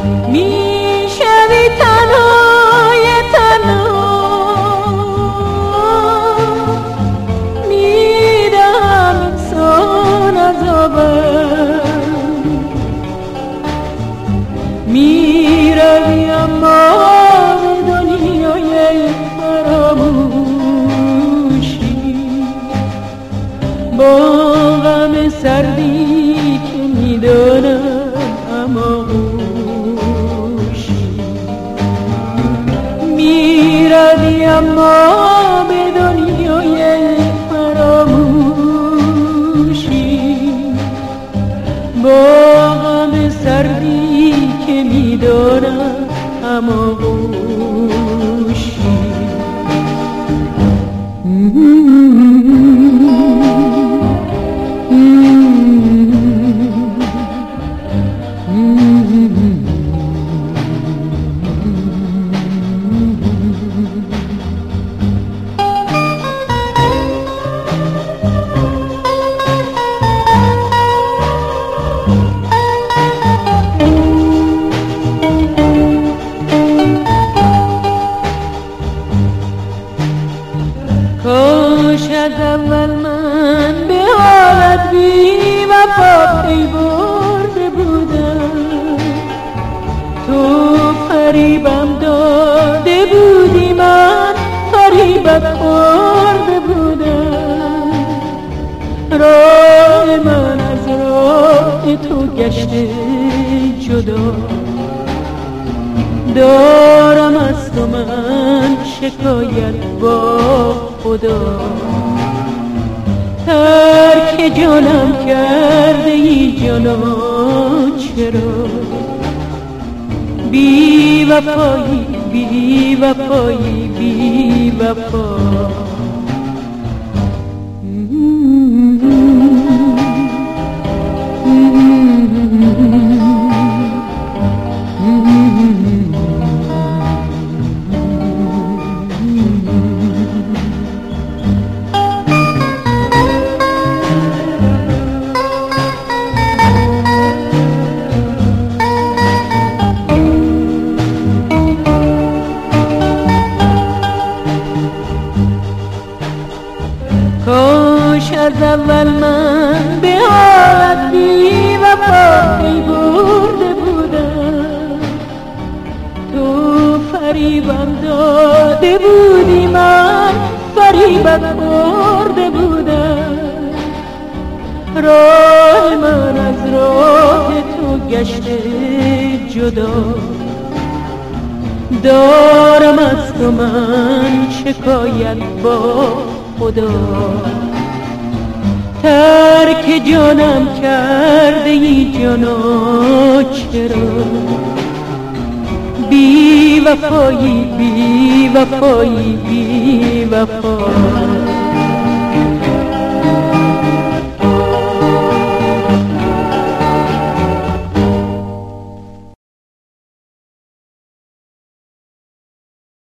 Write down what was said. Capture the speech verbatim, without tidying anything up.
میشوی تنهای تنها، میدم انسان عذابم، میروی اما به دنیای فراموشی، با غم سردی که میدانم اما خوشی، میروی اما به دنیای فراموشی، با غم سردی که میدانم اما خوشی. کاش از اول من به حالت بی وفا پی برده بودم، تو فریبم داده بودی من فریبت خورده بودم، راه من از راه تو گشته جدا، دارم از تو من شکایت با خدا، ترک جانم کرده ای جانا چرا، بی وفایی بی وفایی بی وفا. کاش از اول من به حالت بی وفا پی برده بودم، تو فریبم داده بودی من فریبت برده بودم، راه من از راه تو گشته جدا، دارم از تو من شکایت با خدا، ترک جانم کرده ای جانا چرا، بی وفایی بی وفایی بی وفا.